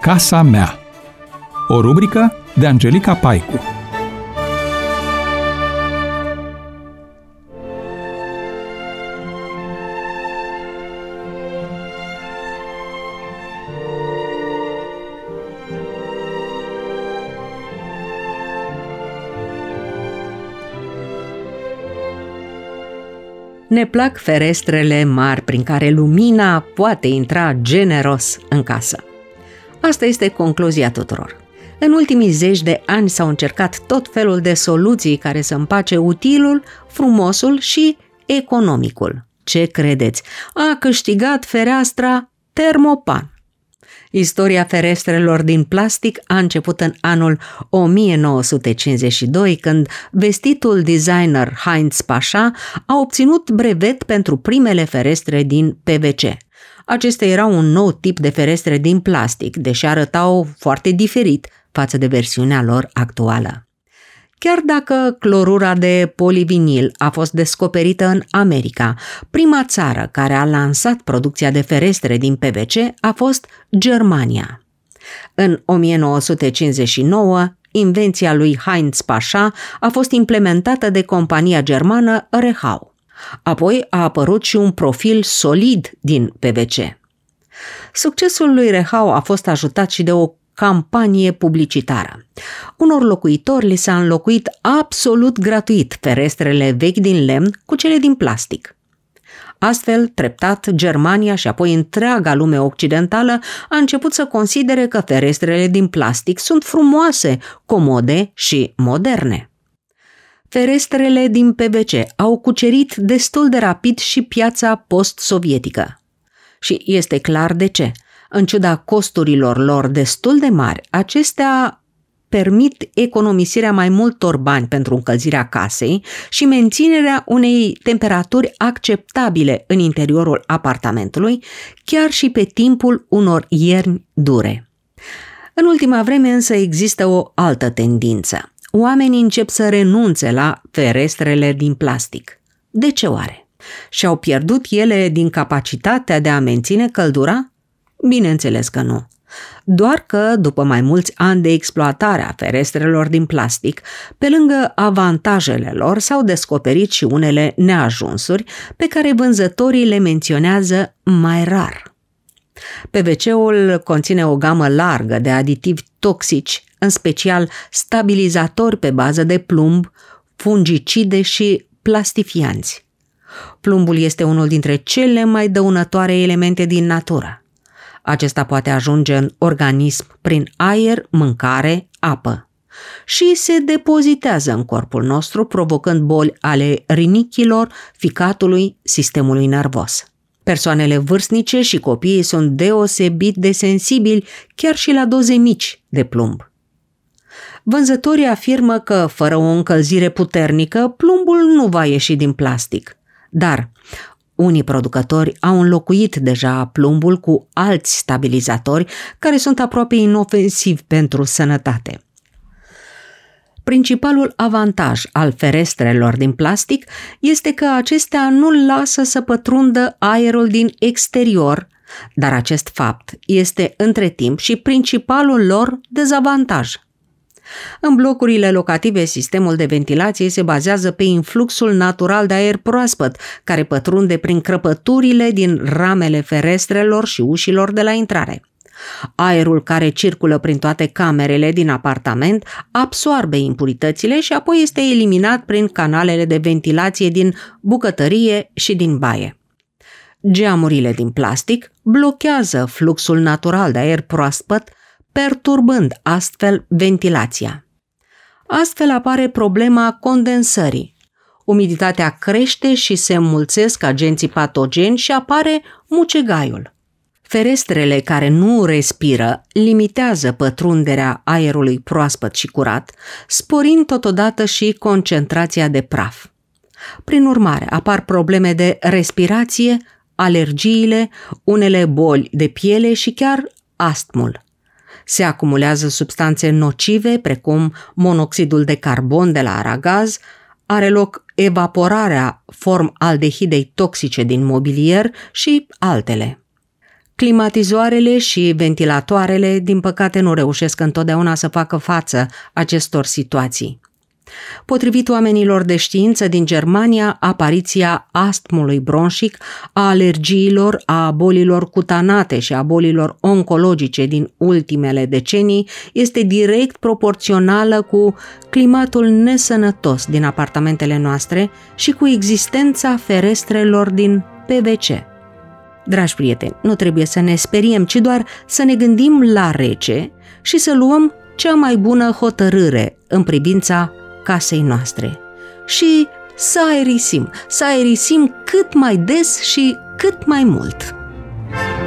Casa mea. O rubrică de Angelica Paicu. Ne plac ferestrele mari prin care lumina poate intra generos în casă. Asta este concluzia tuturor. În ultimii zeci de ani s-au încercat tot felul de soluții care să împace utilul, frumosul și economicul. Ce credeți? A câștigat fereastra Thermopan. Istoria ferestrelor din plastic a început în anul 1952, când vestitul designer Heinz Pascha a obținut brevet pentru primele ferestre din PVC. Acestea erau un nou tip de ferestre din plastic, deși arătau foarte diferit față de versiunea lor actuală. Chiar dacă clorura de polivinil a fost descoperită în America, prima țară care a lansat producția de ferestre din PVC a fost Germania. În 1959, invenția lui Heinz Pascha a fost implementată de compania germană Rehau. Apoi a apărut și un profil solid din PVC. Succesul lui Rehau a fost ajutat și de o campanie publicitară. Unor locuitori li s-a înlocuit absolut gratuit ferestrele vechi din lemn cu cele din plastic. Astfel, treptat, Germania și apoi întreaga lume occidentală a început să considere că ferestrele din plastic sunt frumoase, comode și moderne. Ferestrele din PVC au cucerit destul de rapid și piața post-sovietică. Și este clar de ce. În ciuda costurilor lor destul de mari, acestea permit economisirea mai multor bani pentru încălzirea casei și menținerea unei temperaturi acceptabile în interiorul apartamentului, chiar și pe timpul unor ierni dure. În ultima vreme însă există o altă tendință. Oamenii încep să renunțe la ferestrele din plastic. De ce oare? Și-au pierdut ele din capacitatea de a menține căldura? Bineînțeles că nu. Doar că, după mai mulți ani de exploatare a ferestrelor din plastic, pe lângă avantajele lor s-au descoperit și unele neajunsuri pe care vânzătorii le menționează mai rar. PVC-ul conține o gamă largă de aditivi toxici, în special stabilizatori pe bază de plumb, fungicide și plastifianți. Plumbul este unul dintre cele mai dăunătoare elemente din natură. Acesta poate ajunge în organism prin aer, mâncare, apă și se depozitează în corpul nostru, provocând boli ale rinichilor, ficatului, sistemului nervos. Persoanele vârstnice și copiii sunt deosebit de sensibili chiar și la doze mici de plumb. Vânzătorii afirmă că, fără o încălzire puternică, plumbul nu va ieși din plastic, dar unii producători au înlocuit deja plumbul cu alți stabilizatori care sunt aproape inofensivi pentru sănătate. Principalul avantaj al ferestrelor din plastic este că acestea nu lasă să pătrundă aerul din exterior, dar acest fapt este între timp și principalul lor dezavantaj. În blocurile locative, sistemul de ventilație se bazează pe influxul natural de aer proaspăt, care pătrunde prin crăpăturile din ramele ferestrelor și ușilor de la intrare. Aerul care circulă prin toate camerele din apartament absoarbe impuritățile și apoi este eliminat prin canalele de ventilație din bucătărie și din baie. Geamurile din plastic blochează fluxul natural de aer proaspăt, perturbând astfel ventilația. Astfel apare problema condensării. Umiditatea crește și se înmulțesc agenții patogeni și apare mucegaiul. Ferestrele care nu respiră limitează pătrunderea aerului proaspăt și curat, sporind totodată și concentrația de praf. Prin urmare, apar probleme de respirație, alergiile, unele boli de piele și chiar astmul. Se acumulează substanțe nocive, precum monoxidul de carbon de la aragaz, are loc evaporarea formaldehidei toxice din mobilier și altele. Climatizoarele și ventilatoarele, din păcate, nu reușesc întotdeauna să facă față acestor situații. Potrivit oamenilor de știință din Germania, apariția astmului bronșic, a alergiilor, a bolilor cutanate și a bolilor oncologice din ultimele decenii este direct proporțională cu climatul nesănătos din apartamentele noastre și cu existența ferestrelor din PVC. Dragi prieteni, nu trebuie să ne speriem, ci doar să ne gândim la rece și să luăm cea mai bună hotărâre în privința casei noastre și să aerisim cât mai des și cât mai mult.